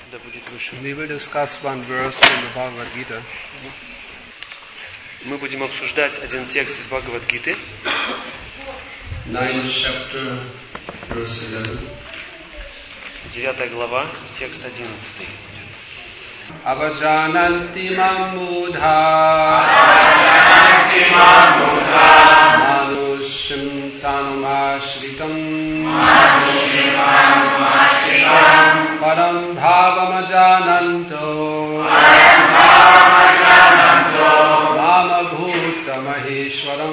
Да будет выше. We will discuss one verse in the Bhagavad Gita. Мы будем обсуждать один текст из Бхагавад-гиты. 9th chapter, verse 11. 9 глава, текст 11. Avajananti mamudha manushim tanumashritam param bhavamajananto mama bhuta maheshwaram.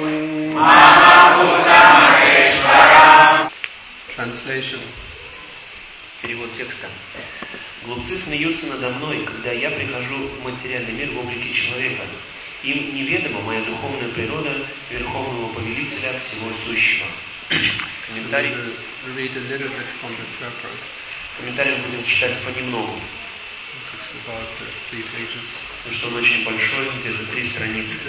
Translation. Перевод текста. Глупцы смеются надо мной, когда я прихожу в материальный мир в облике человека. Им неведома моя духовная природа Верховного Повелителя всего сущего. Комментарий. Комментарий будем читать понемногу. Потому что он очень большой, где-то 3 страницы.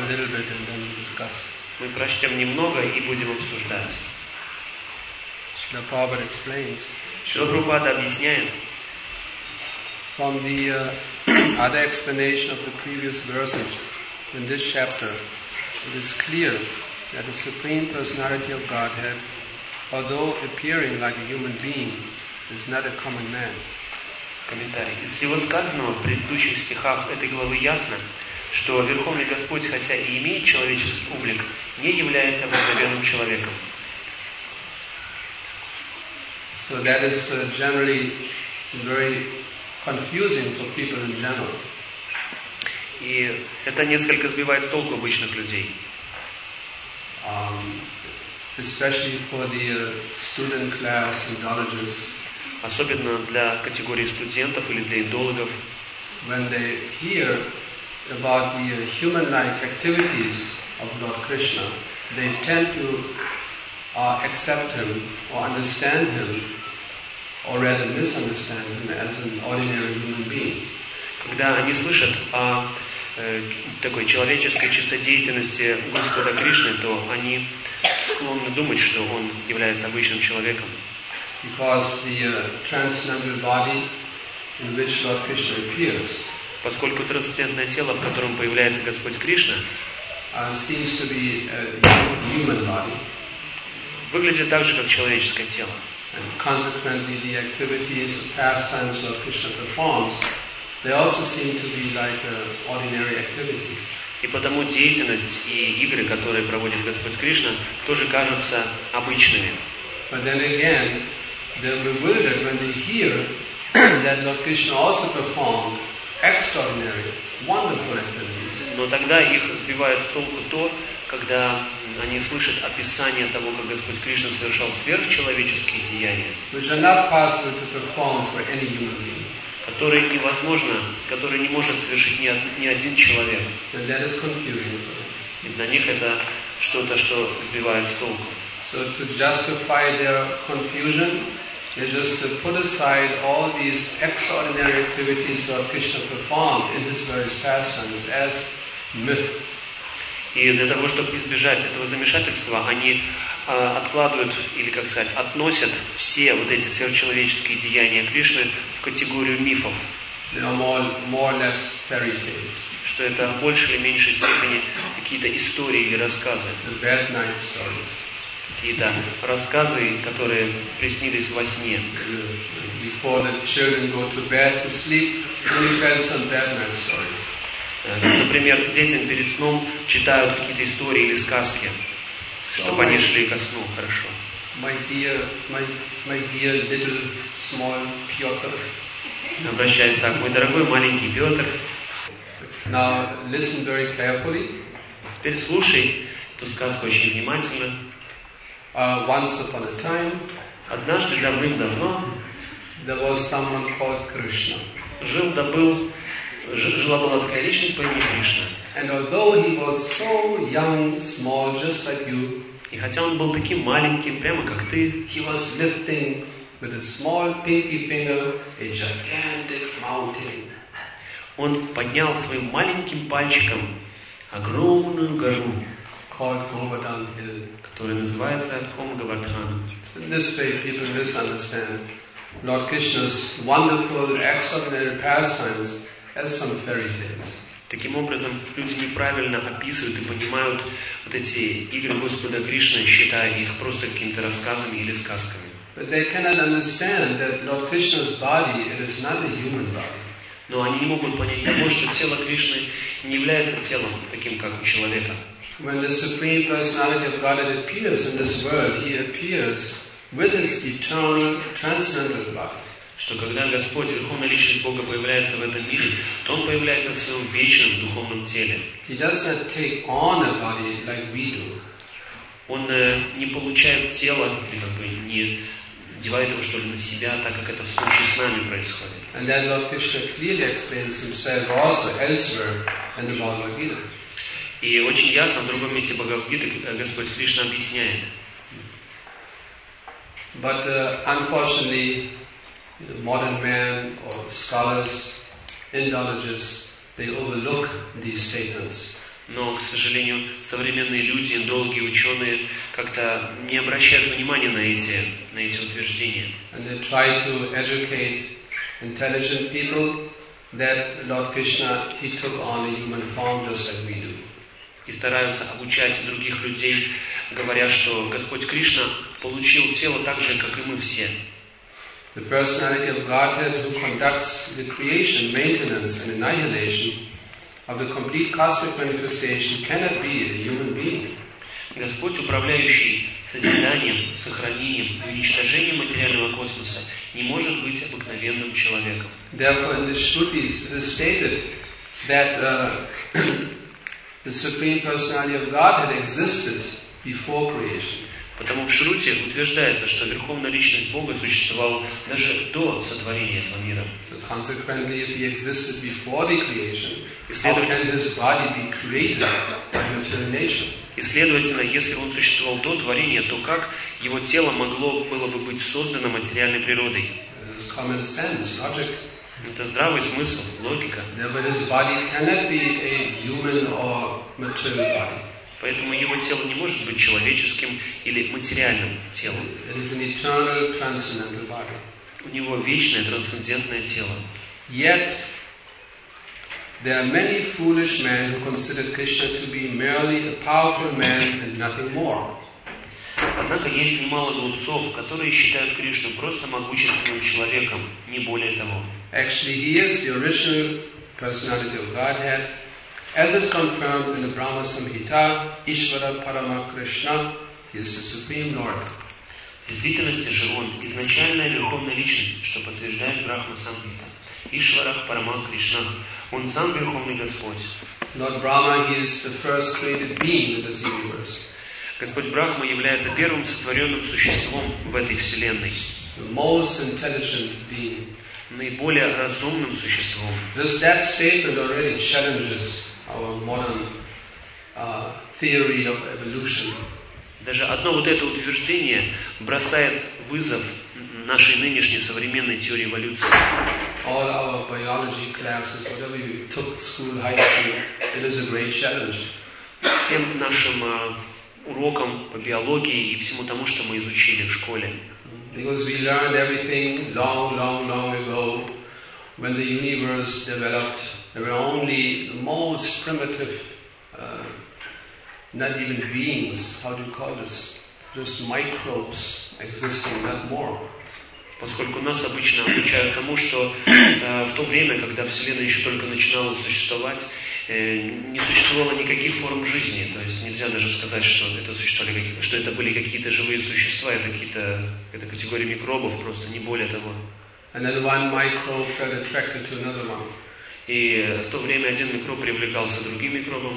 Мы прочтем немного и будем обсуждать. Шрила Прабхупада объясняет, from the other explanation of the previous verses in this chapter, it is clear that the Supreme Personality of Godhead, although appearing like a human being, is not a common man. Комментарий. Из всего сказанного в предыдущих стихах этой главы ясно, что Верховный Господь, хотя и имеет человеческий облик, не является обыкновенным человеком. So that is generally very confusing for people in general. И это несколько сбивает с толку обычных людей. Especially for the student class, indologists. Особенно для категории студентов или для индологов. When they hear about the human-like activities of Lord Krishna, they tend to accept him or understand him, or rather misunderstand him as an ordinary human being. Когда они слышат о такой человеческой чистодеятельности Господа Кришны, то они склонны думать, что он является обычным человеком. Because the transcendental body in which Lord Krishna appears, поскольку трансцендентное тело, в котором появляется Господь Кришна, seems to be a human body. Выглядит так же, как человеческое тело. And consequently, the activities, the pastimes Lord Krishna performs, they also seem to be like ordinary activities. И потому деятельность и игры, которые проводит Господь Кришна, тоже кажутся обычными. But then again, they're bewildered when they hear that Lord Krishna also performed extraordinary, wonderful activities. Но тогда их сбивает с толку то, когда они слышат описание того, как Господь Кришна совершал сверхчеловеческие деяния, which are not possible to perform for any human being. Которые невозможно, которые не может совершить ни один человек. And that is confusing. И для них это что-то, что сбивает с толку. So to justify their confusion is just to put aside all these extraordinary activities Lord Krishna performed in his various pastimes as myth. И для того, чтобы избежать этого замешательства, они откладывают, или, как сказать, относят все вот эти сверхчеловеческие деяния Кришны в категорию мифов. More or less fairy tales. Что это в большей или меньшей степени какие-то истории или рассказы. The bad night stories. Какие-то рассказы, которые приснились во сне. Before the children go to bed to sleep, we tell some bad night stories. Например, детям перед сном читают какие-то истории или сказки, чтобы они шли ко сну хорошо. My dear little small Piotr. Обращаясь так, мой дорогой маленький Петр. Now listen very carefully. Теперь слушай эту сказку очень внимательно. Once upon a time, однажды давным-давно, there was someone called Krishna. Жила-была такая личность по имени Кришна. And although he was so young, small, just like you, и хотя он был таким маленьким, прямо как ты, he was lifting with a small pinky finger a gigantic mountain. Он поднял своим маленьким пальчиком огромную гору, called Govardhan Hill, которая называется Хом Говардхан. In this way, people misunderstand Lord Krishna's wonderful, extraordinary pastimes as some fairy tales. Таким образом, люди неправильно описывают и понимают вот эти игры Господа Кришны, считая их просто какими-то рассказами или сказками. But they cannot understand that Lord Krishna's body is not a human body. Но они не могут понять того, что тело Кришны не является телом таким, как у человека. When the Supreme Personality of Godhead appears in this world, He appears with His eternal, transcendental body. Что когда Господь, Верховная Личность Бога, появляется в этом мире, то Он появляется в своем вечном духовном теле. He does not take on a body like we do. Он не получает тело, или как бы не одевает его, что ли, на себя, так как это в случае с нами происходит. And then Lord Krishna clearly explains Himself also elsewhere in the Bhagavad Gita. И очень ясно в другом месте Бхагавад-гиты Господь Кришна объясняет. But unfortunately, modern man or scholars, Indologists, they overlook these statements. Но, к сожалению, современные люди, индологи, ученые как-то не обращают внимания на эти утверждения. And they try to educate intelligent people that Lord Krishna, He took on a human form just like we do. И стараются обучать других людей, говоря, что Господь Кришна получил тело так же, как и мы все. The personality of Godhead who conducts the creation, maintenance and annihilation of the complete cosmic manifestation cannot be a human being. Господь, управляющий созиданием, сохранением и уничтожением материального космоса, не может быть обыкновенным человеком. Therefore, in the Shrutis, it is stated that the Supreme Personality of Godhead existed before creation. Потому в Шруте утверждается, что Верховная Личность Бога существовала даже до сотворения этого мира. So consequently, if He existed before the creation, how can His body be created by material nature? И следовательно, если Он существовал до творения, то как Его тело могло было бы быть создано материальной природой? It's common sense, logic. Это здравый смысл, логика. But His body cannot be a human or material body. Поэтому Его тело не может быть человеческим или материальным телом. It is an eternal, transcendental body. У Него вечное, трансцендентное тело. Yet, there are many foolish men who consider Krishna to be merely a powerful man and nothing more. Однако есть немало глупцов, которые считают Кришну просто могущественным человеком, не более того. Actually, He is the original personality of Godhead, as is confirmed in the Brahma Samhita, Ishvara Parama Krishna, He is the Supreme Lord. В действительности же Он изначальная Верховная Личность, что подтверждает Брахма Самхита. Ишвара Парама Кришна. Он сам Верховный Господь. Lord Brahma, He is the first created being in this universe. Господь Брахма является первым сотворенным существом в этой вселенной. The most intelligent being. Наиболее разумным существом. Just that statement already challenges our modern theory of evolution. Даже одно вот это утверждение бросает вызов нашей нынешней современной теории эволюции. All our biology classes, whatever you took school, high school, it is a great challenge. Всем нашим урокам по биологии и всему тому, что мы изучили в школе. Because we learned everything long ago, when the universe developed, there were only the most primitive, not even beings, how do you call this? Just microbes existing, not more. Поскольку нас обычно обучают тому, что в то время, когда Вселенная еще только начинала существовать, не существовало никаких форм жизни. То есть нельзя даже сказать, что это были какие-то живые существа, это категория микробов, просто не более того. And then one microbe felt attracted to another one. И в то время один микроб привлекался другим микробом.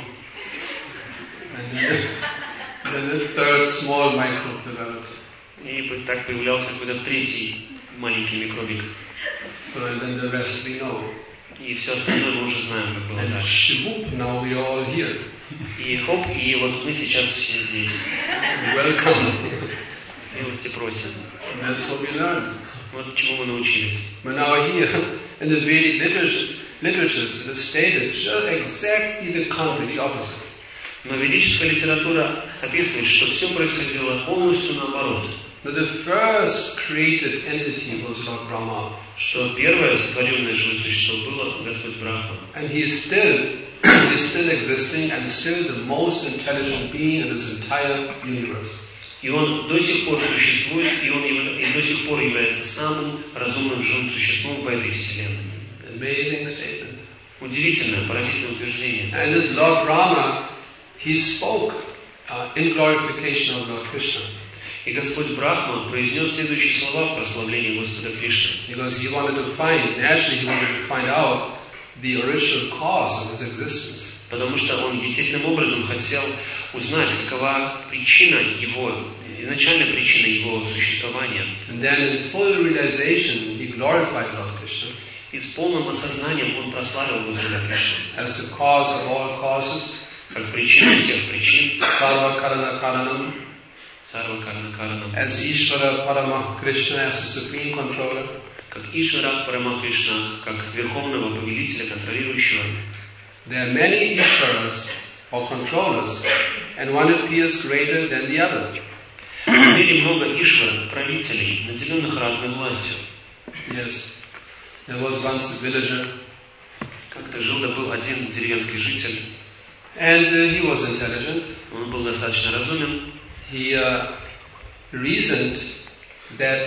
And then the third small microbe developed. И так появлялся какой-то третий маленький микробик. So and then the rest we know. И все остальное мы уже знаем, как было дальше. And now we are all here. И хоп, и вот мы сейчас все здесь. Welcome. Милости просим. And that's what we learned. Вот чему мы научились. But now here, in the Vedic literatures, it is stated just exactly the contrary, the opposite. Но ведическая литература описывает, что все происходило полностью наоборот. But the first created entity was Lord Brahma. Что первое сотворенное живое существо было Господь Брахма. And he is still existing and still the most intelligent being in this entire universe. И он до сих пор существует, и он до сих пор является самым разумным живым существом в этой вселенной. Amazing statement. Удивительное, поразительное утверждение. And this Lord Brahma, he spoke in glorification of Lord Krishna. И Господь Брахма произнес следующие слова в прославлении Господа Кришны. Because he wanted to find out the original cause of his existence. Потому что он естественным образом хотел узнать, какова причина его, изначальная причина его существования. And then in full realization, he glorified Lord Krishna. И с полным осознанием он прославил Господа Кришну. As the cause of all causes. Как причина всех причин. Sarva Karana Karanam. Sarva Karana Karanam. As Ishvara Parama Krishna, as the supreme controller. Как Ишвара Парама Кришна, как верховного повелителя, контролирующего. There are many Ishvaras or controllers, and one appears greater than the other. В мире много Ишвар, правителей, наделенных разной властью. Yes. There was once a villager. Как-то жил-был один деревенский житель. And he was intelligent. Он был достаточно разумен. He reasoned that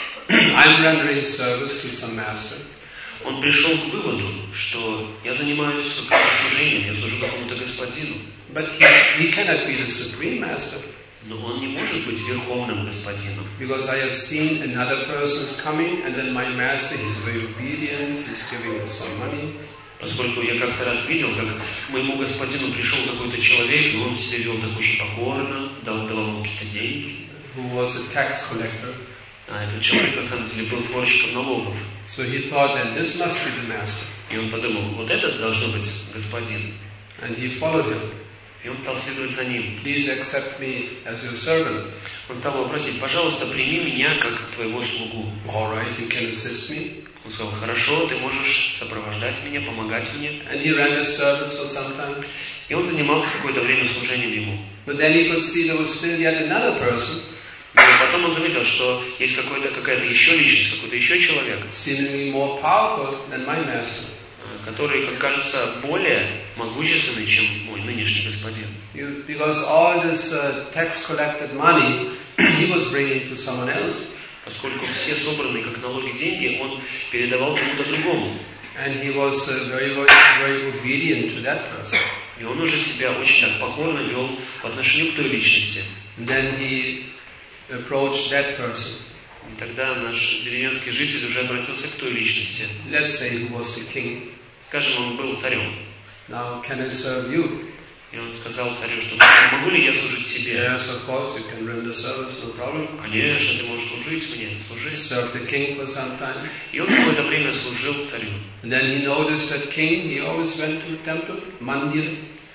I'm rendering service to some master. Он пришел к выводу, что я занимаюсь каким-то служением, я служу какому-то господину. But he cannot be the supreme master. Но он не может быть верховным господином. Because I have seen another person is coming, and then my master, he's very obedient, he's giving us some money. Поскольку я как-то раз видел, как к моему господину пришел какой-то человек, и он себя вел так очень покорно, давал ему какие-то деньги. Who was a tax collector. А этот человек на самом деле был сборщиком налогов. So he thought that this must be the master. И он подумал, вот этот должно быть господин. And he followed him. И он стал следовать за ним. Please accept me as your servant. Он стал его просить, пожалуйста, прими меня как твоего слугу. All right, you can assist me. Он сказал, хорошо, ты можешь сопровождать меня, помогать мне. And he rendered service for some time. И он занимался какое-то время служением ему. But then he could see there was still yet another person. Но потом он заметил, что есть какая-то еще личность, какой-то еще человек, Seemingly more powerful than my master. который, как кажется, более могущественный, чем мой нынешний господин. Because all this tax collected money he was bringing to someone else. Поскольку все собранные как налоги деньги он передавал кому-то другому. And he was very obedient to that person. И он уже себя очень так покорно вел по отношению к той личности. Then he approached that person. И тогда наш деревенский житель уже обратился к той личности. Let's say he was the king. Скажем, он был царем. Now, can I serve you? И он сказал царю, что могу ли я служить тебе? Yes, of course, you can render service, no problem. Конечно, ты можешь служить мне, служи. Serve the king for some time. И он какое-то время служил царю. And then he noticed that king, he always went to the temple, mandir.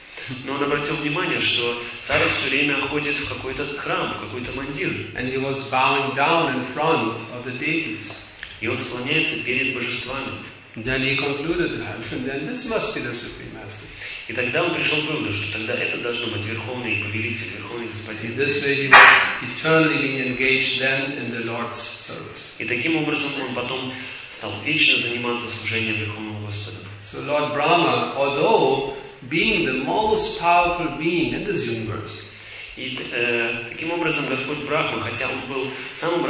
Но он обратил внимание, что царь все время ходит в какой-то храм, в какой-то мандир. And he was bowing down in front of the deities. И он склоняется перед божествами. Then he concluded that, and then this must be the supreme master. И тогда он пришел к выводу, что тогда это должно быть верховный повелитель, верховный господин. This way he was eternally being engaged then in the Lord's service. И таким образом он потом стал вечно заниматься служением Верховному Господу. So Lord Brahma, although being the most powerful being in this universe, и таким образом Господь Брахма, хотя он был самым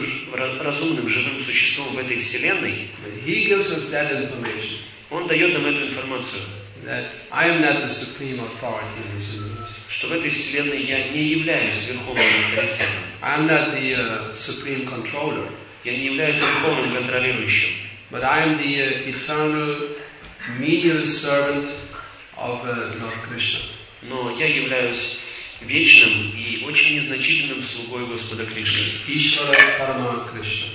разумным живым существом в этой вселенной, he gives us that information. Он дает нам эту информацию. That I am not the supreme authority in this universe. Что в этой вселенной я не являюсь верховным авторитетом. I am not the supreme controller. Я не являюсь верховным контролирующим. But I am the eternal menial servant of Lord Krishna. Но я являюсь вечным и очень незначительным слугой Господа Кришны. Ishvara Parama Krishna.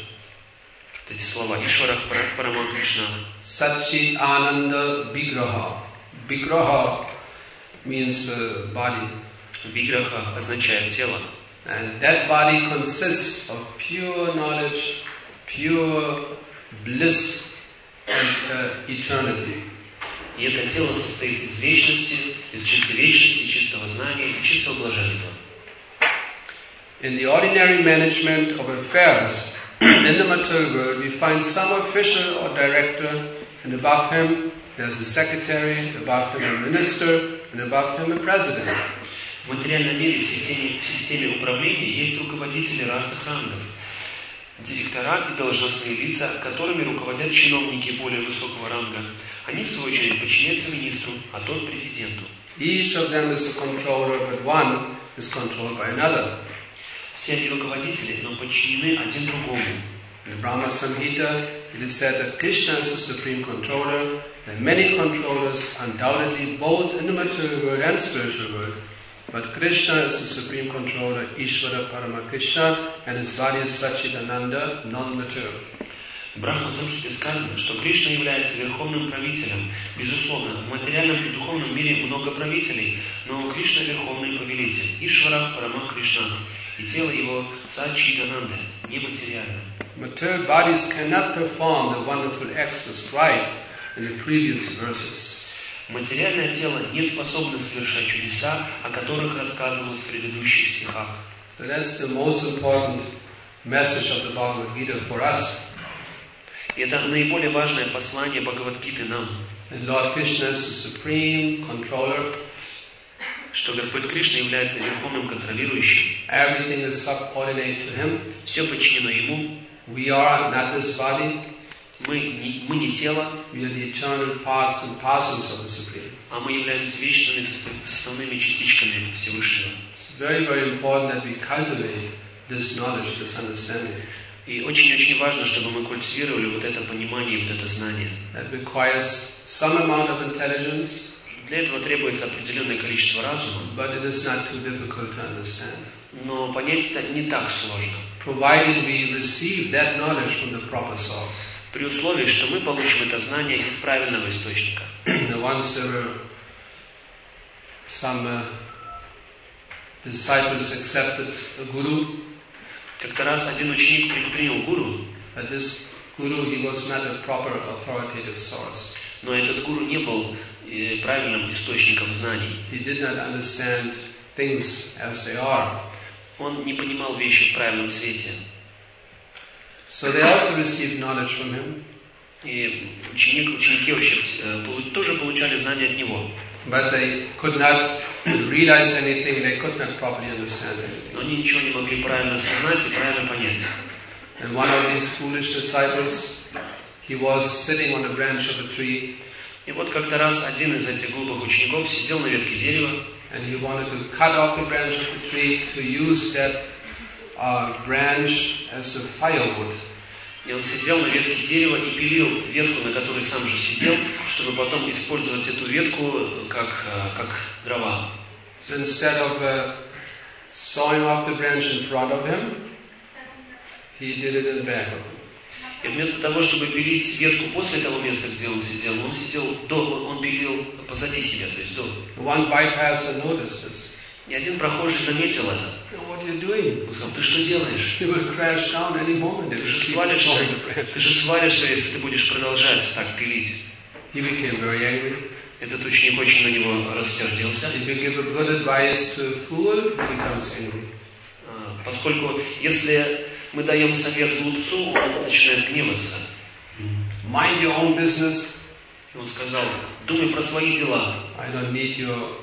Эти слова Ишвара Парама Кришна. Satchit Ananda Vigraha. Vigraha means body. Виграха означает тело. And that body consists of pure knowledge, pure bliss and eternity. И это тело состоит из вечности, из чистой вечности, чистого знания и чистого блаженства. In the ordinary management of affairs in the material world, we find some official or director, and above him there's a secretary, above him a minister, and above him a president. В материальном мире, в системе управления, есть руководители разных рангов, директора и должностные лица, которыми руководят чиновники более высокого ранга. Они, в свою очередь, подчиняются министру, а тот президенту. Each of them is a controller, but one is controlled by another. Все они руководители, но подчинены один другому. In the Brahma Samhita, it is said that Krishna is the supreme controller, and many controllers, undoubtedly both in the material world and spiritual world. But Krishna is the supreme controller, Ishvara Parama Krishna, and his body is Sachidananda, non-material. В Брахма-самхите сказано, что Кришна является верховным правителем. Безусловно, в материальном и духовном мире много правителей, но Кришна верховный повелитель. Ишвара Парама Кришна. И тело его Сачидананда, нематериально. Material bodies cannot perform the wonderful acts described in the previous verses. Материальное тело не способно совершать чудеса, о которых рассказывалось в предыдущих стихах. So that's the most important message of the Bhagavad Gita for us. И это наиболее важное послание Бхагавад-гиты нам. And Lord Krishna is the supreme controller. Что Господь Кришна является верховным контролирующим. Everything is subordinate to Him. Все подчинено Ему. We are not this body. Мы не тело. We are the eternal parts and parcels of the Supreme. А мы являемся вечными составными частичками Всевышнего. It's very, very important that we cultivate this knowledge, this understanding. И очень-очень важно, чтобы мы культивировали вот это понимание, вот это знание. That requires some amount of intelligence. Для этого требуется определенное количество разума. But it is not too difficult to understand. Но понять это не так сложно. Provided we receive that knowledge from the proper source. При условии, что мы получим это знание из правильного источника. Once there were some disciples accepted a guru. Как-то раз один ученик принял гуру. But this guru, he was not a proper authoritative source. Но этот гуру не был правильным источником знаний. He did not understand things as they are. Он не понимал вещи в правильном свете. So they also received knowledge from him. И ученики вообще тоже получали знания от него. But they could not realize anything, they could not properly understand anything. Но они ничего не могли правильно осознать и правильно понять. And one of these foolish disciples, he was sitting on a branch of a tree. И вот как-то раз один из этих глупых учеников сидел на ветке дерева. And he wanted to cut off the branch of the tree to use that branch as a firewood. И он сидел на ветке дерева и пилил ветку, на которой сам же сидел, чтобы потом использовать эту ветку как дрова. So instead of sawing off the branch in front of him, he did it in back of him. И вместо того, чтобы пилить ветку после того места, где он он пилил позади себя, то есть до. One bypasser noticed this. И один прохожий заметил это. What are you doing? Он сказал: ты что делаешь? You will crash down any moment. Ты же свалишься, если ты будешь продолжать так пилить. He became very angry. Этот ученик очень на него рассердился. If you give a good advice to a fool, he becomes angry. Поскольку если мы даем совет глупцу, он начинает гневаться. Mind your own business. Он сказал: думай про свои дела. I don't need your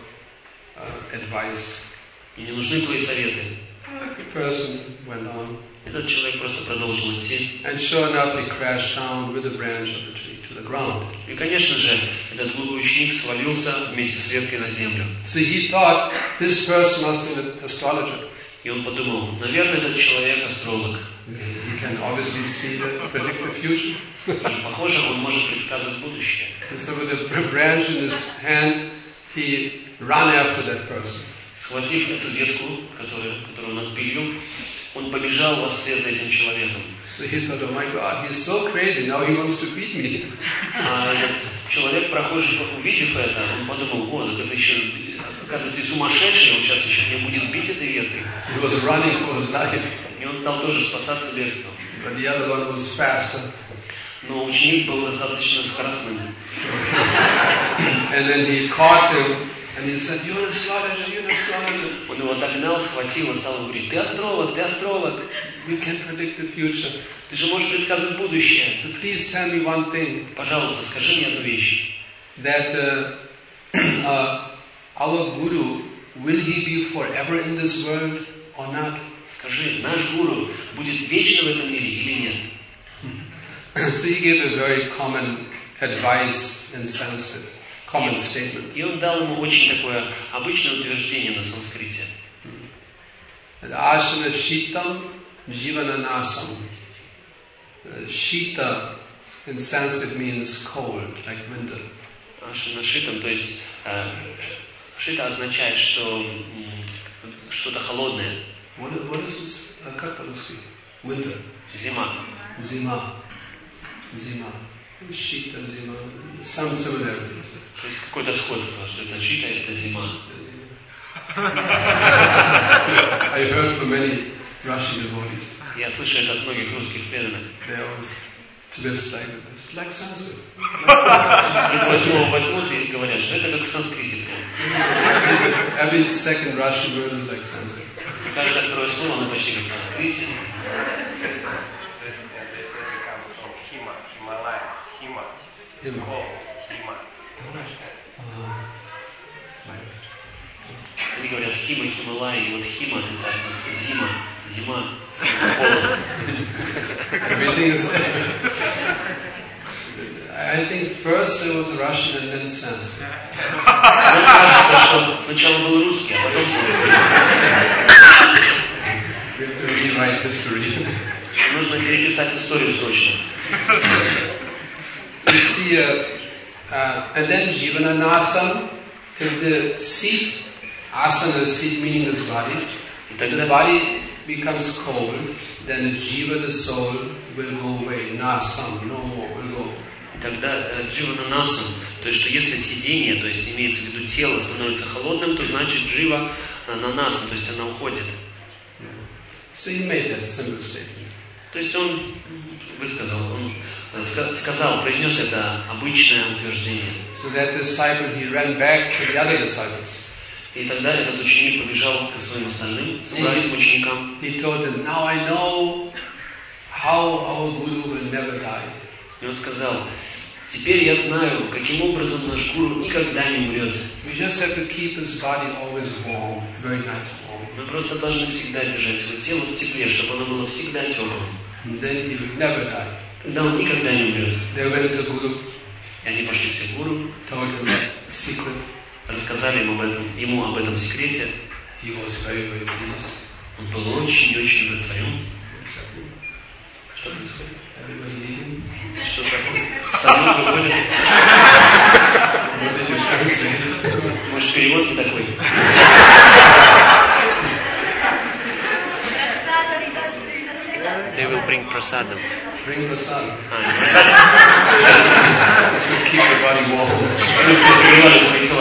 advice. И не нужны твои советы. The person went on. Этот человек просто продолжил идти. And sure enough, he crashed down with the branch of the tree to the ground. И, конечно же, этот глупый ученик свалился вместе с веткой на землю. So he thought, this person must be an astrologer. И он подумал: наверное, этот человек астролог. He can obviously predict the future. И, похоже, он может предсказывать будущее. And so with a branch in his hand, he ran after that person. Схватив эту ветку, которую он отпилил, он побежал во вслед за этим человеком. So he thought, oh my God, he's so crazy, now he wants to beat me. А этот человек, прохожий, увидев это, он подумал: вот, это еще, оказывается, ты сумасшедший, он сейчас еще не будет бить этой веткой. He was running for his life. И он стал тоже спасаться бегством. But the other one was faster. Но ученик был достаточно скоростным. And then he caught him and he said, "You're an astrologer, you're an astrologer." Он его догнал, схватил и стал говорить: ты астролог, ты астролог. You can predict the future. Ты же можешь предсказывать будущее. So please tell me one thing. Пожалуйста, скажи мне одну вещь. That our Guru, will he be forever in this world or not? Скажи, наш гуру будет вечно в этом мире или нет? So he gave a very common advice in Sanskrit, common statement. И он дал ему очень такое обычное утверждение на санскрите. Ashana shitam jivananasam. Shita in Sanskrit means cold, like winter. Ашана шитам, то есть шита означает, что что-то холодное. What is this? Как по-русски? Winter. Зима. Zima. Zima. Shita, zima. Some similarities. То есть какое-то сходство, что это шита, это зима. I heard from many Russian devotees. Я слышу это от многих русских преданных. They always twist like Sanskrit. Возьмут и говорят, что это как в санскрите. Every second Russian word is like Sanskrit. Каждое второе слово, оно почти как в санскрите. Они говорят Хима, Хималай, и вот Хима это зима, зима, холод. Everything is. I think first there was Russian and then Sanskrit. Мне кажется, что сначала был русский, а потом санскрит. We have to rewrite history. Нужно переписать историю срочно. You see, and then Jivananasam, if the seat, asana, seat meaning this body, if the body becomes cold, then the jiva, the soul, will go away. Nasam, no more, will go. Тогда дживананасам, то есть, что если сидение, то есть имеется в виду тело, становится холодным, то значит джива нанасам, то есть она уходит. So he made that simple statement. То есть он высказал, он сказал, произнес это обычное утверждение. So that disciple, he ran back to the other disciples. И тогда этот ученик побежал к своим остальным, собрались ученикам. He told them, now I know how our Guru will never die. И он сказал, теперь я знаю, каким образом наш гуру никогда не умрет. We just have to keep his body always warm, very nice warm. Мы просто должны всегда держать свое тело в тепле, чтобы оно было всегда теплым. And then he will never die. Тогда он никогда не умрет. They went to Guru, И они пошли все к гуру, told him that secret. рассказали ему об этом секрете. He was very, very pleased. Он был очень-очень удовлетворен. Что происходит? Everybody leaving. Что такое? Остальные выходят. What did you translate? Может, перевод не такой? They will bring prasadam. Bring prasad. Prasadam. This will keep the body warm. Согревали свои тела.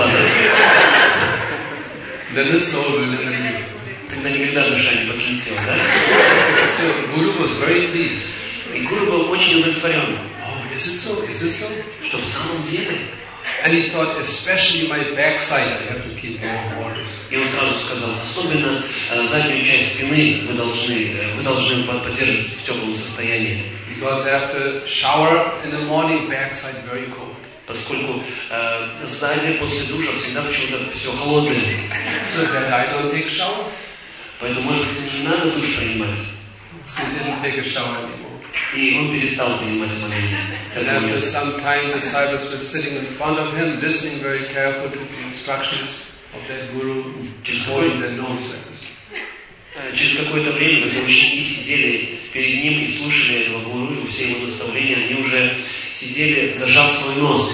Then the soul will never leave. Тогда никогда душа не покинет тело, да? So Guru was very pleased. И гуру был очень удовлетворен. Oh, is it so? Is it so? Что в самом деле? And he thought, especially my backside, I have to keep warm waters. И он сразу сказал, особенно заднюю часть спины вы должны поддерживать в теплом состоянии. Because after shower in the morning, backside very cold. Поскольку сзади после душа всегда почему-то все холодное. So that I don't take shower. Поэтому, может быть, не надо душ принимать. So he didn't take a shower anymore. И он перестал принимать моление. And after some time, the disciples were sitting in front of him, listening very carefully to the instructions of that Guru, holding their nose. Через какое-то время, когда ученики сидели перед ним и слушали этого гуру и все его наставления, они уже сидели, зажав свой нос.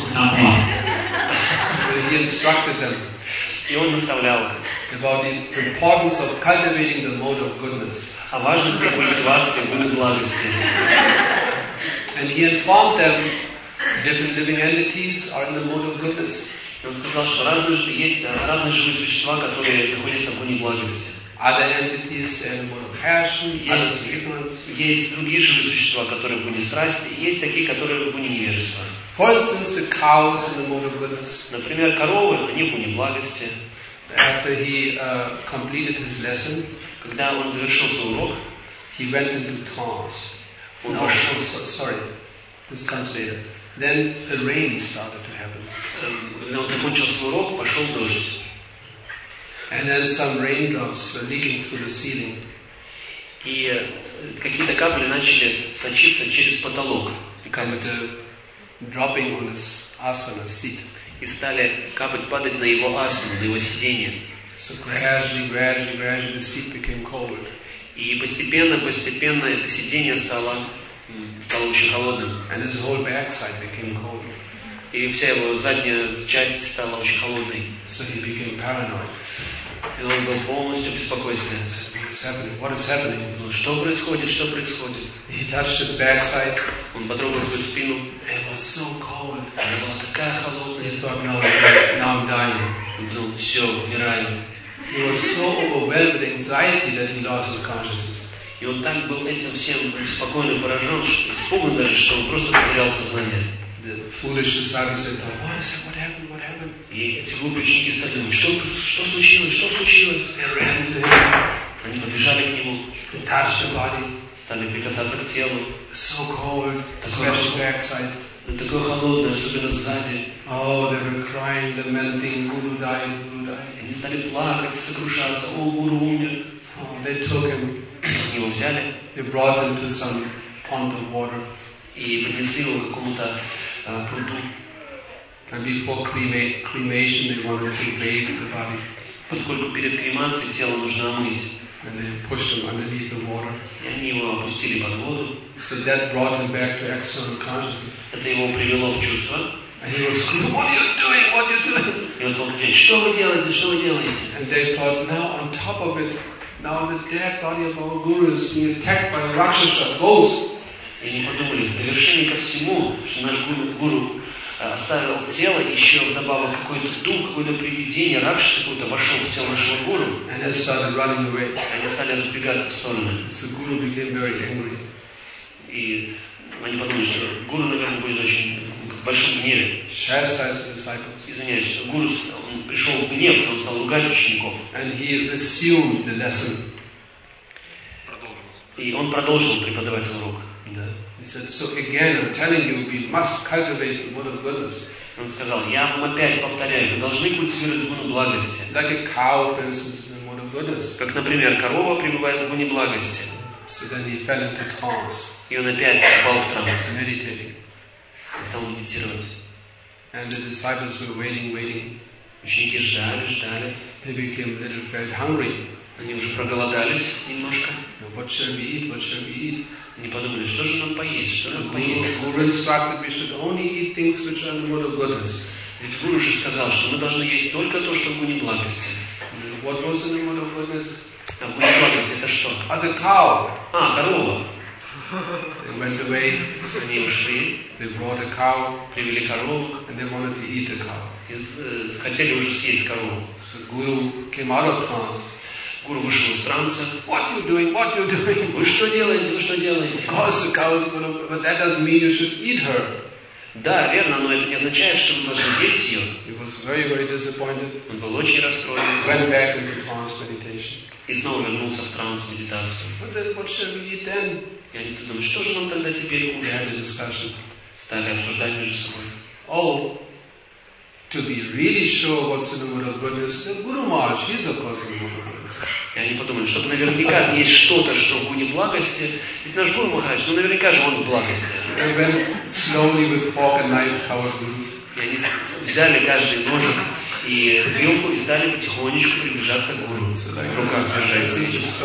So he instructed them И он наставлял их about the importance of cultivating the mode of goodness. о важности культивации Будды благости. And he informed them different living entities are in the mode of goodness. И он сказал, что есть разные живые существа, которые находятся в гуне благости. Other entities are in the mode of passion, others ignorance. Есть другие живые существа, которые в гуне страсти, и есть такие, которые в гуне невежества. For instance, the cows in the mode of goodness. Например, коровы, они в гуне благости. After he completed his lesson, когда он завершил свой урок, he went into trance. Sorry, this comes later. Then the rain started to happen. Когда он закончил свой урок, пошел дождь. And then some raindrops were leaking through the ceiling. И какие-то капли начали сочиться через потолок. And dropping on his asana seat. И стали падать на его асану, на его сиденье. So gradually the seat became cold. И постепенно это сиденье стало очень холодным. And his whole backside became cold. И вся его задняя часть стала очень холодной. So he became paranoid. И он был полностью в беспокойстве. What is happening? Ну, что происходит? He touched his backside. Он потрогал свою спину. It was so cold. Она была такая холодная. He thought, now I'm dying. Он думал, все, умираю. He was so overwhelmed with anxiety that he lost his consciousness. И он так был этим всем спокойно поражен, испуган даже, что он просто потерял сознание. The foolish disciples said, what happened? И эти глупые ученики стали думать, что случилось? They ran to him. Они побежали к нему. They touched the body. Стали прикасаться к телу. So cold, especially backside. Такое холодное, особенно сзади. Oh, they were crying, lamenting, Guru died. Они стали плакать, сокрушаться. О, Гуру умер. Oh, they took him. Его взяли. They brought him to some pond of water. И принесли его к какому-то пруду. And before cremation, they wanted to bathe the body. Поскольку перед кремацией тело нужно омыть. And they pushed him underneath the water. И они его опустили под воду. So that brought him back to external consciousness. Это его привело в чувство. And he was screaming, what are you doing? И он стал кричать, что вы делаете? And they thought, now on top of it, now the dead body of our Guru is being attacked by a Rakshasa, ghost. И они подумали, в довершение ко всему, что наш гуру оставил тело, еще вдобавок какой-то дух, какое-то привидение, ракшаса какой-то вошел в тело нашего гуру. And they started running away. Они стали разбегаться в стороны. So Guru became very angry. И они подумали, что гуру, наверное, будет очень в большом гневе. Извиняюсь, гуру он пришел в гнев, он стал ругать учеников. And he resumed the lesson. И он продолжил преподавать урок. He said, so again, I'm telling you, we must cultivate the word of goodness. Он сказал, я вам опять повторяю, вы должны культивировать гуну благости. Like a cow, for instance, is in the word of goodness. Как, например, корова пребывает в гуне благости. So then he fell into trance. И он опять впал в транс. Meditating. И стал медитировать. And the disciples were waiting. Ученики ждали. They became a little very hungry. Они уже проголодались немножко. What shall we eat? Они подумали, что же нам поесть, Guru instructed we should only eat things which are in the mode of goodness. Ведь Гуру же сказал, что мы должны есть только то, что в гуне благости. What was in the mode of goodness? А в гуне благости это что? The cow. Корова. They went away. Они ушли. They brought a cow. Привели корову. And they wanted to eat the cow. И хотели уже съесть корову. So Guru came out of trance. Гуру вышел из транса. What you doing? Вы что делаете? Of course, the cow is going to, but that doesn't mean you should eat her. Да, верно, но это не означает, что вы должны есть ее. He was very disappointed. Он был очень расстроен. Went back into trance meditation. И снова вернулся в транс-медитацию. But then, what shall we eat then? И они стали думать, что же нам тогда теперь кушать? We had a discussion. Стали обсуждать между собой. Oh, to be really sure what's in the mode of goodness, the Guru Maharaj, he's of course in the mode of goodness. И они подумали, чтобы наверняка есть что-то, что в гуне благости, ведь наш Гуру Махарадж, наверняка же он в благости. They went slowly with fork and knife toward Guru. И они взяли каждый ножик и вилку и стали потихонечку приближаться к Гуру. В руках держать.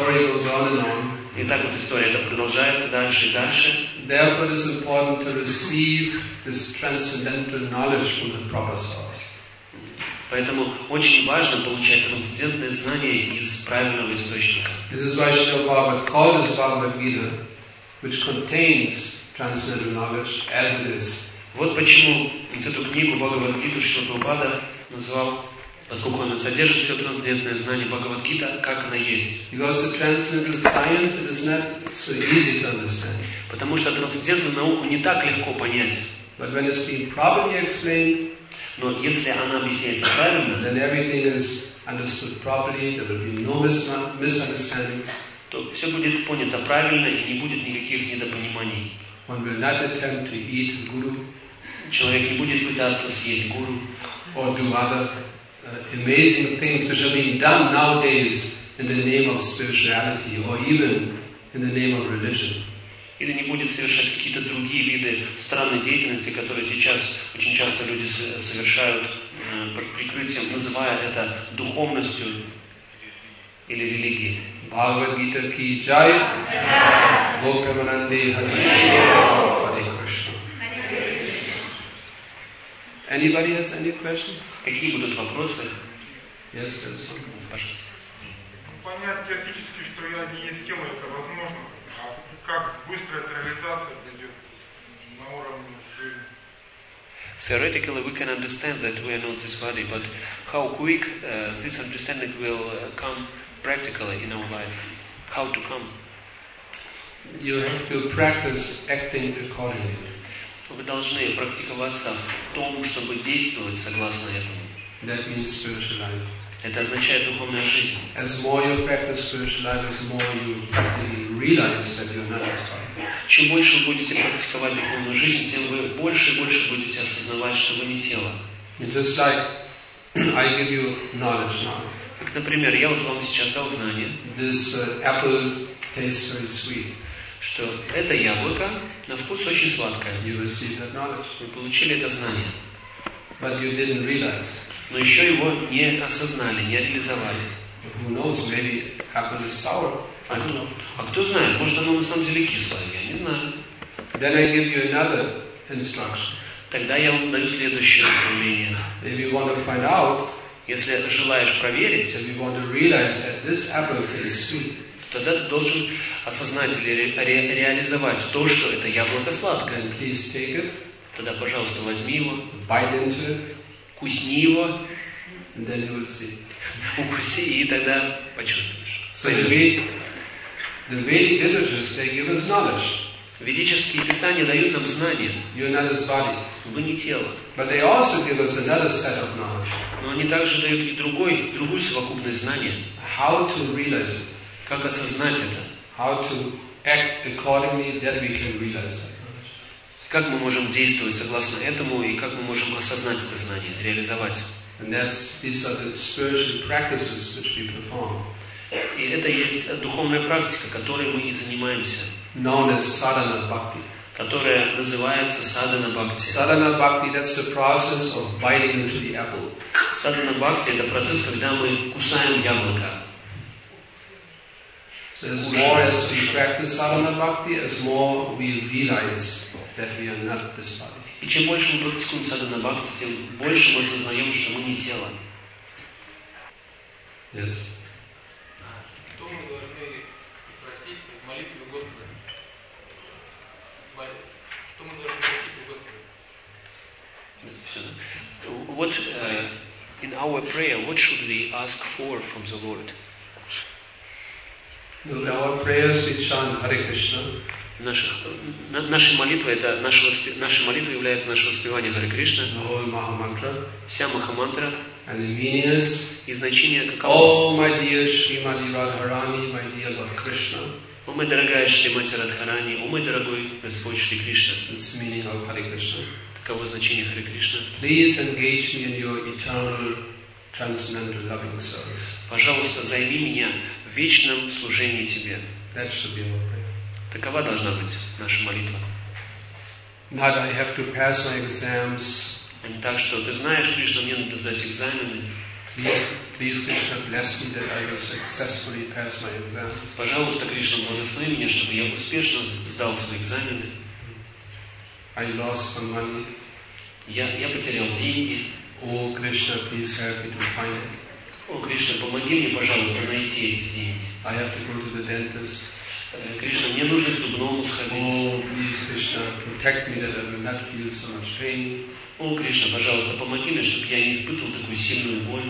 И так вот история эта продолжается дальше и дальше. Therefore, it is important to receive this transcendental knowledge from the proper source. Поэтому очень важно получать трансцендентное знание из правильного источника. This is why Srila Prabhupada called this Bhagavad Gita, which contains transcendental knowledge, as it is. Вот почему вот эту книгу Бхагавад-гиту Шрила Прабхупада назвал Поскольку она содержит все трансцендентное знание Бхагавад-гита, как она есть. Because the transcendental science it is not so easy to understand. Потому что трансцендентную науку не так легко понять. But when it's been properly explained, но если она объясняется правильно, then everything is understood properly, there will be no misunderstandings. То все будет понято правильно и не будет никаких недопониманий. One will not attempt to eat guru. Человек не будет пытаться съесть гуру. Or do other amazing things which are being done nowadays in the name of spirituality or even in the name of religion. Или не будет совершать какие-то другие виды странной деятельности, которые сейчас очень часто люди совершают под прикрытием, называя это духовностью или религией. Bhagavad-gita ki jai, Gokamanande Hare Krishna. Anybody has any question? Какие будут вопросы? Yes, yes. Пожалуйста. Понять теоретически, что я не есть тело, это возможно. А как быстро эта реализация идет на уровне жизни? Theoretically, we can understand that we are not this body, but how quick this understanding will come practically in our life? How to come? You have to practice acting accordingly. Вы должны практиковаться в том, чтобы действовать согласно этому. That means spiritual life. Это означает духовная жизнь. As more you practice spiritual life, as more you practically realize that you're not this body. Чем больше вы будете практиковать духовную жизнь, тем вы больше и больше будете осознавать, что вы не тело. It's just like I give you knowledge now. Как, например, я вот вам сейчас дал знание, This apple tastes very sweet. что это яблоко на вкус очень сладкое. You received that knowledge, Вы получили это знание, but you didn't realize. но еще его не осознали, не реализовали. Who knows? Maybe apple is sour. I don't know. А кто знает, может оно на самом деле кислое, я не знаю. Then I give you another instruction. Тогда я вам даю следующее наставление. If you want to find out, Если желаешь проверить, if you want to realize that this apple is sweet, тогда ты должен осознать или реализовать то, что это яблоко сладкое. then please take it, Тогда, пожалуйста, возьми его, bite into it, кусни его, and then you will see. укуси, и тогда почувствуешь. So the Vedic literatures, they give us knowledge. Ведические писания дают нам знания. You're not this body. Вы не тело. But they also give us another set of knowledge. Но они также дают и другую совокупность знаний. How to realize it. Как осознать это? How to act accordingly that we can realize that knowledge. Как мы можем действовать согласно этому, и как мы можем осознать это знание, реализовать. And these are the spiritual practices which we perform. И это есть духовная практика, которой мы и занимаемся. Known as sadhana bhakti. Которая называется садхана бхакти. Sadhana bhakti, that's the process of biting into the apple. Садхана бхакти – это процесс, когда мы кусаем яблоко. So as more as we practice sadhana bhakti, as more we realize that we are not this body. И чем больше мы практикуем садхана бхакти, тем больше мы осознаем, что мы не тело. Yes. Что мы должны просить в молитве Господа? Что мы должны просить у Господа? What in our prayer, what should we ask for from the Lord? With our prayers we chant Hare Krishna. Наша молитва это наша молитва является наше воспевание Харе Кришна. The whole Mahamantra. Вся Махамантра. And the meaning is, И значение каково? Oh my dear Srimati Radharani, my dear Lord Krishna. О мой дорогая Шримати Радхарани, о мой дорогой Господь Шри Кришна. This meaning of Hare Krishna. Таково значение Харе Кришна. Please engage me in your eternal, transcendental loving service. Пожалуйста, займи меня в вечном служении Тебе. That should be our prayer. Такова должна быть наша молитва. Not I have to pass my exams. А не так, что ты знаешь, Кришна, мне надо сдать экзамены. Please Krishna bless me that I will successfully pass my exams. Пожалуйста, Кришна, благослови меня, чтобы я успешно сдал свои экзамены. I lost some money. Я потерял деньги. Oh Krishna, please help me to find it. О, Кришна, помоги мне, пожалуйста, найти эти деньги. I have to go to the dentist. Кришна, мне нужно к зубному сходить. Oh, please Krishna, protect me that I will not feel so much pain. О, Кришна, пожалуйста, помоги мне, чтобы я не испытывал такую сильную боль.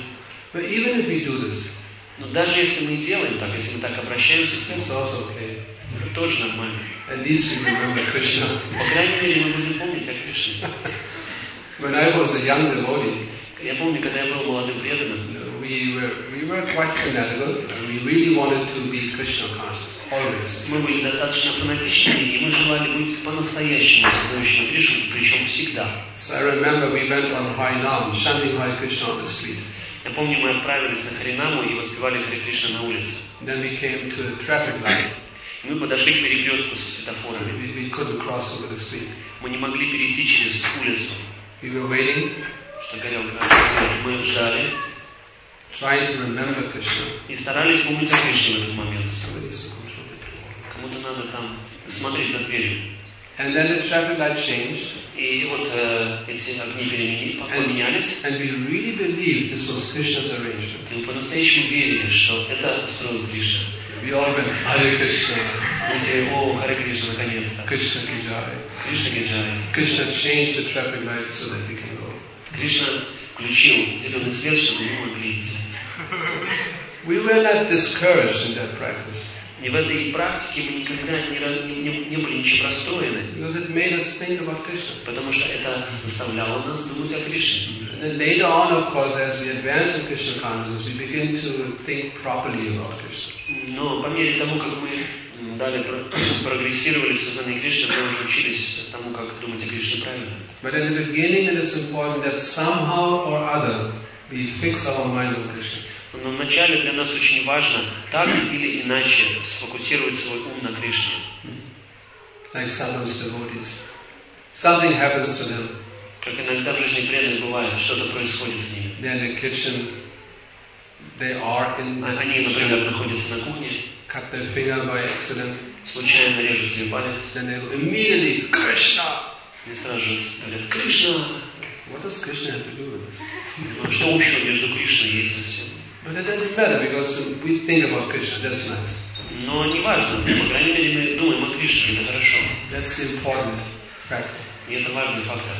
But even if we do this, Но даже если мы делаем так, если мы так обращаемся к Нему, it's also okay. это тоже нормально. At least we remember Krishna. По крайней мере, мы будем помнить о Кришне. When I was a young devotee, Я помню, когда я был молодым преданным, we were quite fanatical, and we really wanted to be Krishna conscious, always. мы были достаточно фанатичными, и мы желали быть по-настоящему осознающими Кришну, причем всегда. So I remember we went on Harinam, chanting Hare Krishna on the street. Я помню, мы отправились на Харинаму и воспевали Харе Кришна на улице. Then we came to a traffic light. Мы подошли к перекрестку со светофорами. We couldn't cross over the street. Мы не могли перейти через улицу, We were waiting, что горел красный свет. Мы ждали trying to remember Krishna. и старались помнить о Кришне в этот момент. Somebody is so controlling. Кому-то надо там смотреть за дверью. And then the traffic light changed, И вот эти огни поменялись. and we really believed this was Krishna's arrangement. И мы по-настоящему верили, что это устроил Кришна. We all went, Hare Krishna, Мы все, о, Харе Кришна, наконец-то. Krishna ki jai. Кришна Гиджай. Krishna changed the traffic light so that we can go. Кришна включил зеленый свет, чтобы мы могли идти. We were not discouraged in that practice, И в этой практике мы никогда не были ничем расстроены, because it made us think about Krishna. потому что это заставляло нас думать о Кришне. And then later on, of course, as we advance in Krishna consciousness, we begin to think properly about Krishna. Но по мере того, как мы далее прогрессировали в сознании Кришны, мы уже учились тому, как думать о Кришне правильно. But in the beginning, it is important that somehow or other we fix our mind on Krishna. Но вначале для нас очень важно так или иначе сфокусировать свой ум на Кришне. Like Sadhu's devotees. Something happens to them. Как иногда в жизни преданных бывает, что-то происходит с ними. They're in the kitchen. They are in the Они, например, kitchen. находятся на кухне, Cut their finger by accident. случайно режут себе палец, Then they will immediately, Krishna! и сразу же говорят: Кришна! What does Krishna have to do with this? Ну, что общего между Кришной и этим всем? But it doesn't matter because we think about Krishna. That's nice. Но не важно, по крайней мере, мы думаем о Кришне, это хорошо. That's the important factor. И это важный фактор.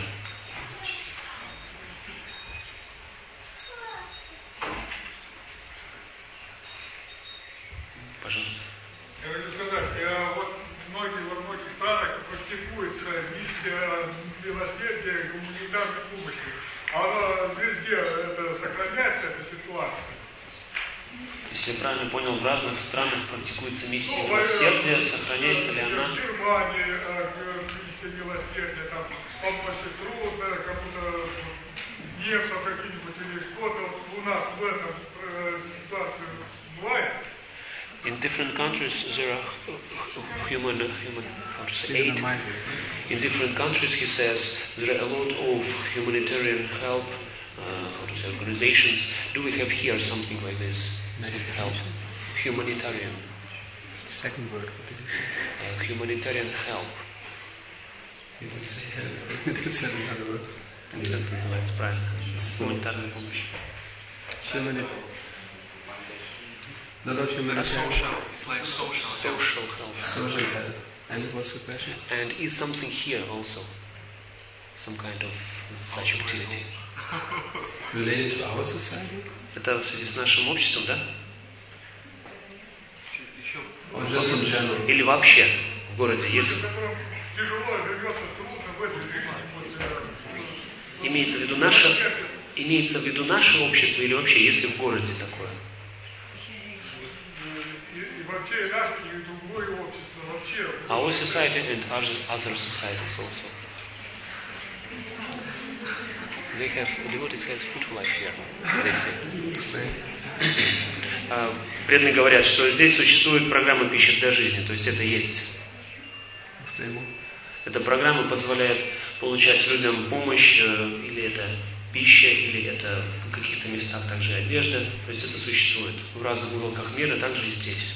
Пожалуйста. Я хочу сказать, вот во многих странах практикуется миссия милосердия, гуманитарной помощи. Она везде это сохраняется, эта ситуация. Если я правильно понял, в разных странах практикуется миссия милосердия, сохраняется ли она? В Германии миссия милосердия, там помощь трудно, кому-то немцам какие-нибудь или что-то. У нас в этом ситуации бывает. In different countries there are human how to say, aid. In different countries, he says, there are a lot of humanitarian help, how to say, organizations. Do we have here something like this? Some help? Humanitarian. Second word, what did you say? Humanitarian help. You didn't say help. You didn't say another word. Как это называется правильно? Гуманитарная помощь. Social. It's like social. Social help. Social help. And what's the question? And is something here also? Some kind of such activity? Related to our society? Это в связи с нашим обществом, да? Or just in general? Или вообще в городе, если Тяжело живется, трудно в этой жизни. имеется в виду наше общество или вообще, если в городе такое? И вообще и наше, и другое общество, вообще. Our society and other societies also. They have, devotees have food life here, they say. Преданные говорят, что здесь существует программа пищи для жизни, то есть это есть. Эта программа позволяет получать людям помощь, или это пища, или это в каких-то местах также одежда, то есть это существует в разных уголках мира, также и здесь.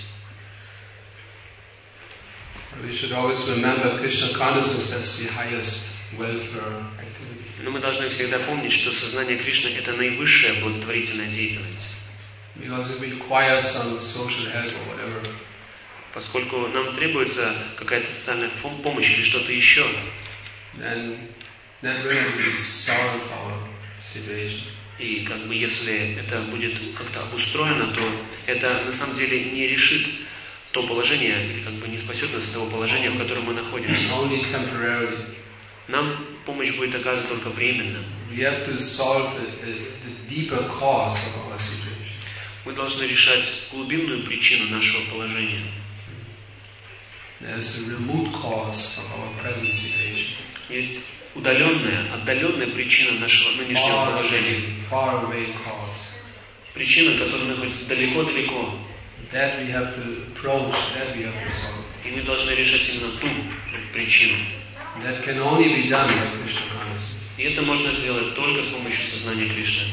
We should always remember Krishna consciousness, that's the highest welfare activity. Но мы должны всегда помнить, что сознание Кришны – это наивысшая благотворительная деятельность. Because it requires some social help or whatever. Поскольку нам требуется какая-то социальная помощь или что-то еще, Then that really will solve our situation. И как бы если это будет как-то обустроено, то это на самом деле не решит то положение, или как бы не спасет нас из того положения, в котором мы находимся. Only temporarily. Нам помощь будет оказана только временно. We have to solve the deeper cause of our situation. Мы должны решать глубинную причину нашего положения. There's a remote cause of our present situation. Есть отдаленная причина нашего нынешнего положения. Far away cause. Причина, которая находится далеко-далеко. That we have to approach, that we have to solve. И мы должны решать именно ту причину. That can only be done by Krishna consciousness. И это можно сделать только с помощью сознания Кришны.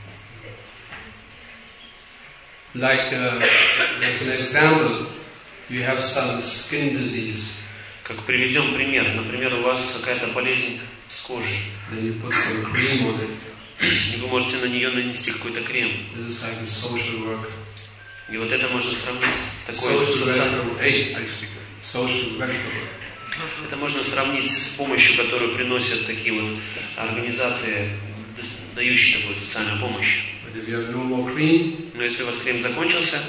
Like, as an example, you have some skin disease. Как приведем пример. Например, у вас какая-то болезнь с кожей. Then you put some cream on it. И вы можете на нее нанести какой-то крем. This is like a social work. И вот это можно сравнить с такой social work. Это можно сравнить с помощью, которую приносят такие вот организации, дающие такую социальную помощь. Но если у вас крем закончился,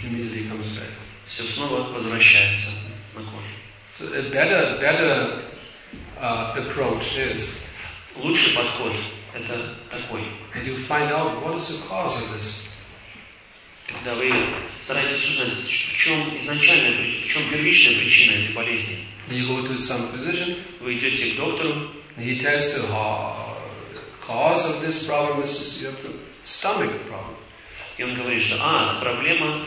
все снова возвращается на кожу. So a better approach is лучший подход это такой. And you find out what is the cause of this. Когда вы стараетесь узнать, в чем первичная причина этой болезни. You go to some physician. Вы идете к доктору. He tells you, cause of this problem is your stomach problem. И он говорит, что проблема,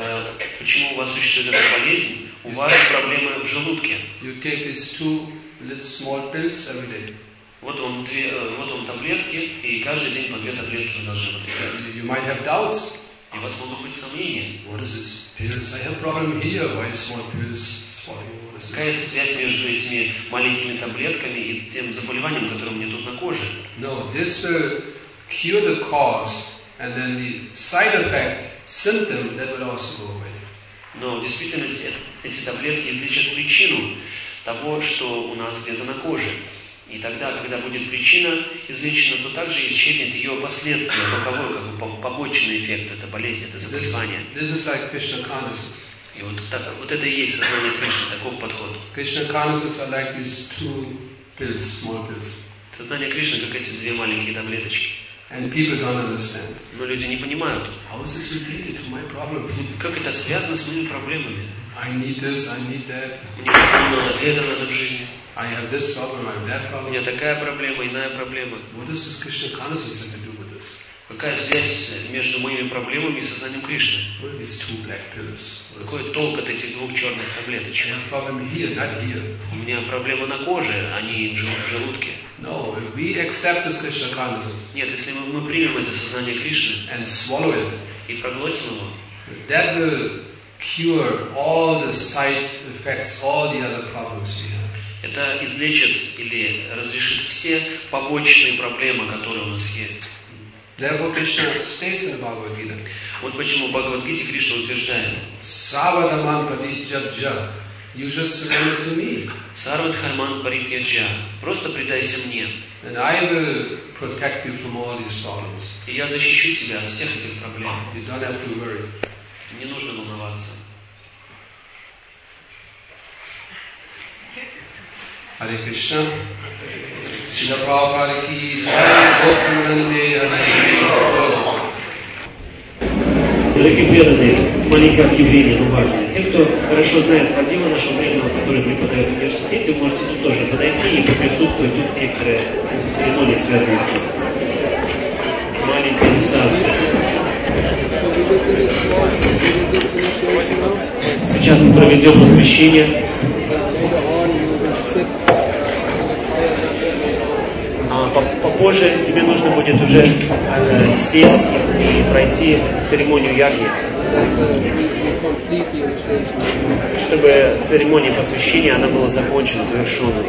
почему у вас существует эта болезнь, у вас проблемы в желудке. You take these 2 little small pills every day. Вот вам таблетки, и каждый день по 2 таблетки вы должны употреблять. You might have doubts. И у вас могут быть сомнения. What is this pills? I have problem here. Why small pills? Какая связь между этими маленькими таблетками и тем заболеванием, которое у меня тут на коже? No, this will cure the cause, and then the side effect, symptom, that will also go away. Но в действительности эти таблетки излечат причину того, что у нас где-то на коже. И тогда, когда будет причина излечена, то также исчезнет ее последствия, побочный эффект, это болезнь, это заболевание. This is like Krishna consciousness. И вот это и есть сознание Кришны, таков подход. Krishna consciousness are like these 2 pills, small pills. Сознание Кришны, как эти 2 маленькие таблеточки. And people don't understand. Но люди не понимают. How is this related to my problem? Как это связано с моими проблемами? I need this, I need that. Мне это надо в жизни. I have this problem, I have that problem. У меня такая проблема, иная проблема. What does this Krishna consciousness have to do with this? Какая связь между моими проблемами и сознанием Кришны? What are these 2 black pills? Какой толк от этих 2 черных таблеточек? I have problem here, not here. У меня проблема на коже, а не в желудке. No, if we accept this Krishna consciousness. Нет, если мы примем это сознание Кришны and swallow it, и проглотим его, that will cure all the side effects, all the other problems we have. Это излечит или разрешит все побочные проблемы, которые у нас есть. Therefore, Krishna states in the Bhagavad Gita. Вот почему в Бхагавад-гите Кришна утверждает: Savadamam pradijabja, you just surrender to me. Сарвадхарман паритьяджа, просто предайся мне. And I will protect you from all these problems. И я защищу тебя от всех этих проблем. You don't have to worry. Не нужно волноваться. Hare Krishna. Srila Prabhupada ki jai, Gokulanande Hare. Дорогие преданные, маленькое объявление, но важное. Те, кто хорошо знает Вадима, нашего преданного, который преподает в университете, вы можете тут тоже подойти и присутствовать тут некоторые церемонии, связанные с ним. Маленькая инициация. Сейчас мы проведем посвящение. Попозже тебе нужно будет уже сесть и пройти церемонию ягни, чтобы церемония посвящения она была закончена, завершенной.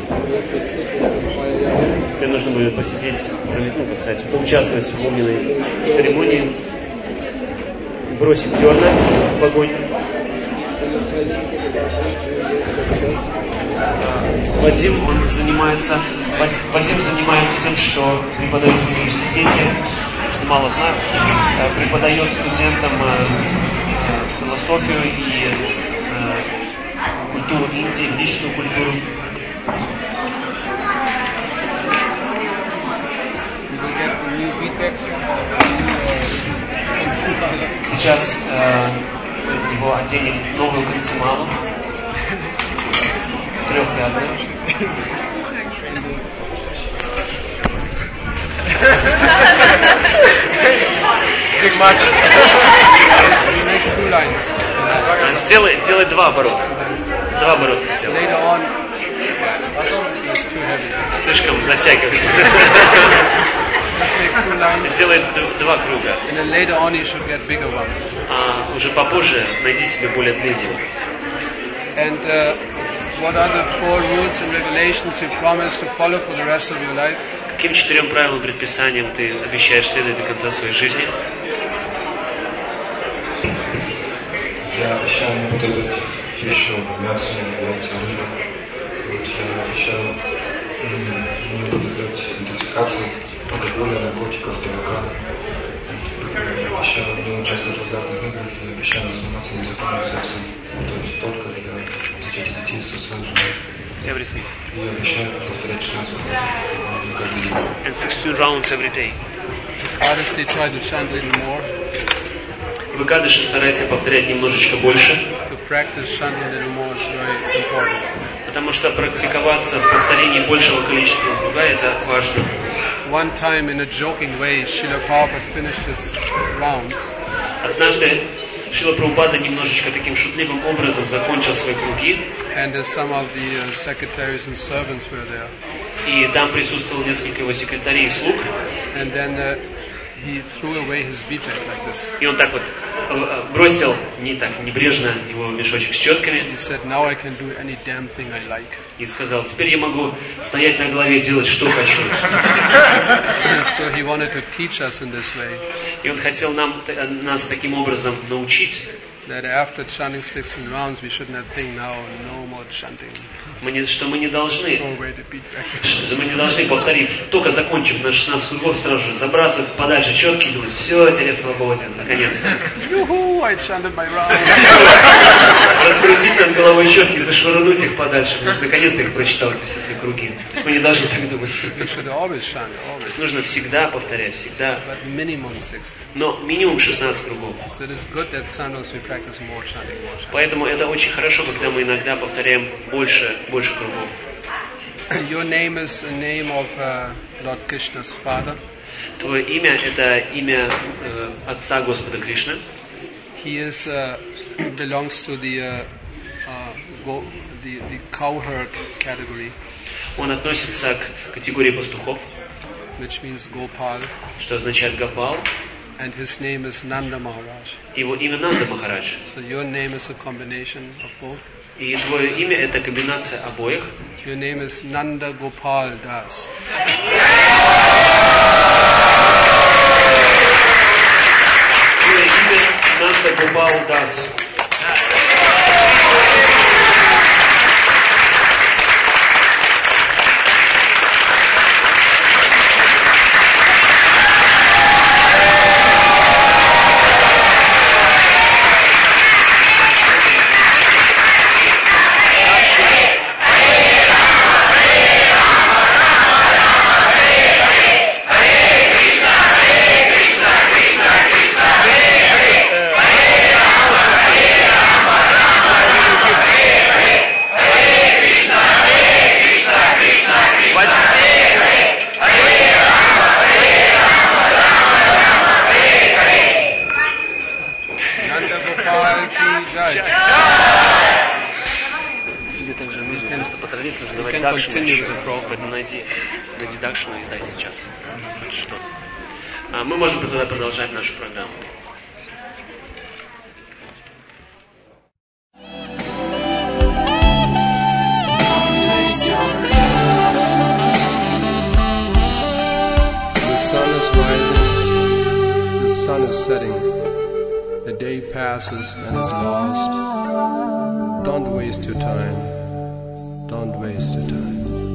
Тебе нужно будет посидеть, как сказать, поучаствовать в огненной церемонии, бросить зерна в огонь. Вадим занимается тем, что преподает в университете, достаточно мало знаю, преподает студентам философию и культуру Индии, ведическую культуру. Сейчас его одели новую кантималу, трехрядную. Сделай два оборота. Два оборота сделай. Слишком затягивает. Сделай два круга. А уже попозже найди себе более длинный. And what are the 4 rules and regulations you promise to follow for the rest of your life? Каким 4 правилам, предписаниям ты обещаешь следовать до конца своей жизни? Я обещаю не употреблять пищу, мясо, яйца, рыбу. Я обещаю не употреблять интоксикации, алкоголя, наркотиков, табака. Я обещаю не участвовать в азартных играх. Я обещаю заниматься незаконным сексом. То есть только для зачатия детей со своей женой. Everything. Я обещаю повторять 16 раз каждый день. And 16 rounds every day. Honestly, try to chant a little more. В Экадыши старайся повторять немножечко больше. To practice chanting a little more is very important. Потому что практиковаться в повторении большего количества круга это важно. One time, in a joking way, Srila Prabhupada finished his rounds. Однажды Шрила Прабхупада немножечко таким шутливым образом закончил свои круги. And some of the secretaries and servants were there. И там присутствовало несколько его секретарей и слуг. And then he threw away his betel like this. И он так вот бросил не так небрежно его мешочек с четками. He said, "Now I can do any damn thing I like." И сказал: теперь я могу стоять на голове и делать что хочу. So he wanted to teach us in this way. И он хотел нас таким образом научить. That after chanting 16 rounds, we shouldn't have think now, no more chanting. Что мы не должны, повторив, только закончив на 16 кругов, сразу же забрасывать подальше четки и думать: все, теперь я свободен, наконец-то. Раскрутить над головой щетки и зашвырнуть их подальше, потому что наконец-то их прочитал все свои круги. То есть мы не должны так думать. То есть нужно всегда повторять, всегда. Но минимум 16 кругов. Поэтому это очень хорошо, когда мы иногда повторяем больше кругов. Your name is the name of Lord Krishna's father. Твое имя – это имя Отца Господа Кришны. He is belongs to the cowherd category. Он относится к категории пастухов, which means Gopal. Что означает Гопал. And his name is Nanda Maharaj. Его имя Нанда Махарадж. So your name is a combination of both. И твое имя это комбинация обоих. Your name is Nanda Gopal Das. Твое имя Нанда Гопал Das. Мы можем тогда продолжать нашу программу. The sun is rising, the sun is setting, a day passes and is lost. Don't waste your time, don't waste your time.